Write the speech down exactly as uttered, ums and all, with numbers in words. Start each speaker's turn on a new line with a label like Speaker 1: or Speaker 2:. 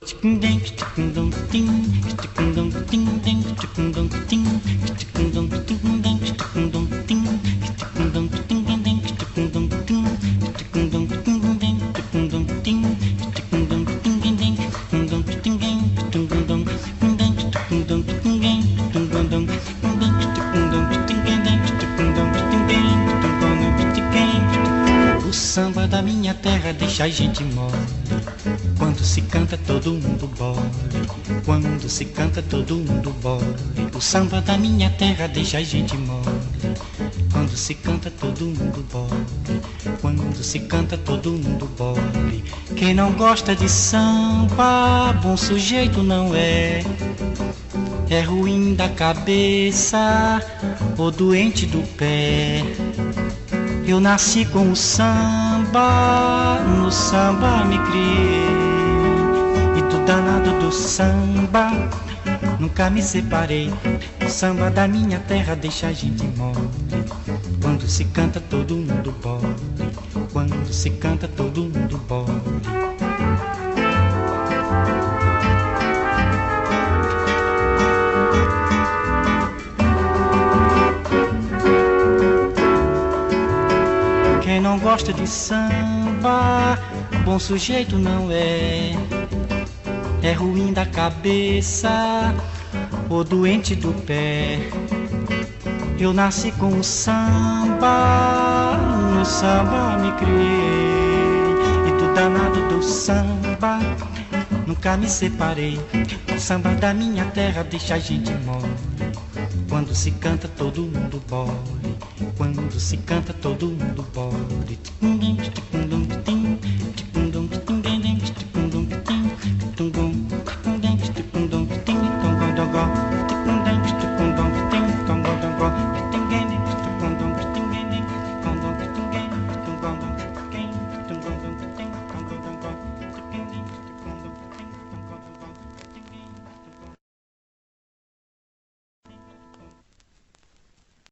Speaker 1: O samba da minha terra deixa a gente mole. Quando se canta todo mundo bole. Quando se canta todo mundo bole. O samba da minha terra deixa a gente mole. Quando se canta todo mundo bole. Quando se canta todo mundo bole. Quem não gosta de samba, bom sujeito não é. É ruim da cabeça ou doente do pé. Eu nasci com o samba, no samba me criei. E do danado do samba, nunca me separei. O samba da minha terra deixa a gente mole. Quando se canta todo mundo bole. Quando se canta todo mundo bole. Quem não gosta de samba, bom sujeito não é. É ruim da cabeça ou doente do pé. Eu nasci com o samba, no samba me criei. E do danado do samba, nunca me separei. O samba da minha terra deixa a gente mole. Quando se canta todo mundo bole. Quando se canta todo mundo bole. Tum